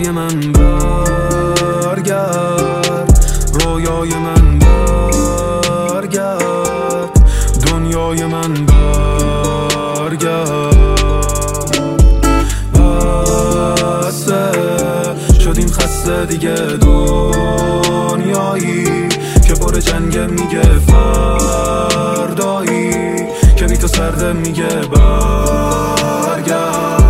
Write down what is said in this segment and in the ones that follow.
رویای من برگرد، رویای من برگرد، دنیای من برگرد. بسه شدیم خسته دیگه دنیایی که پر جنگ میگه فردایی، که بی تو سرده میگه برگرد.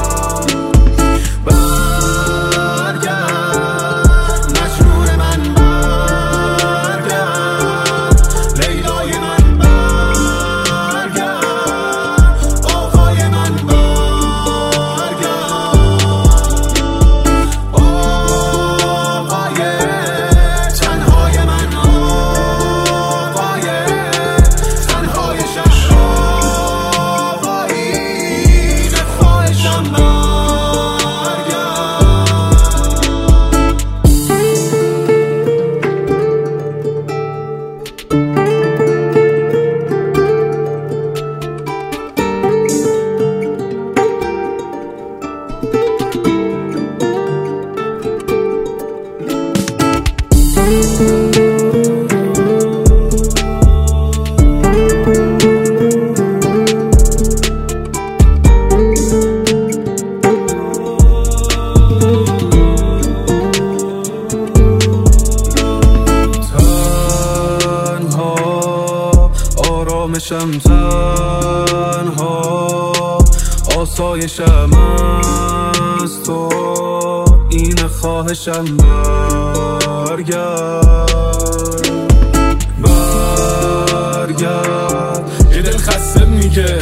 آرامشم تنها، آسایشم از تو، این خواهشم برگرد. برگرد یه دل خسته میگه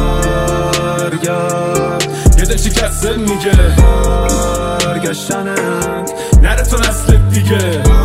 برگرد، یه دل شکسته میگه برگشتنت نره تو نسل دیگه.